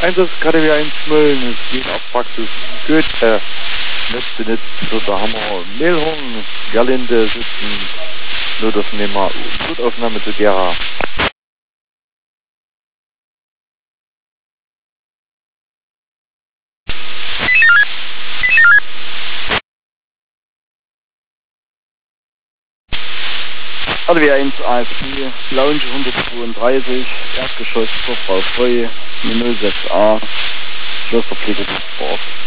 Einsatz KDW 1 Mölln, es geht auf Praxis Goethe. Netz benutzt, so da haben wir Mehlhung, Gerlinde sitzen, Notaufnahme zu Gera. KDW 1 AFP, Lounge 132, Erdgeschoss, Frau Freu, 06a, Schlosserpflege vor Ort.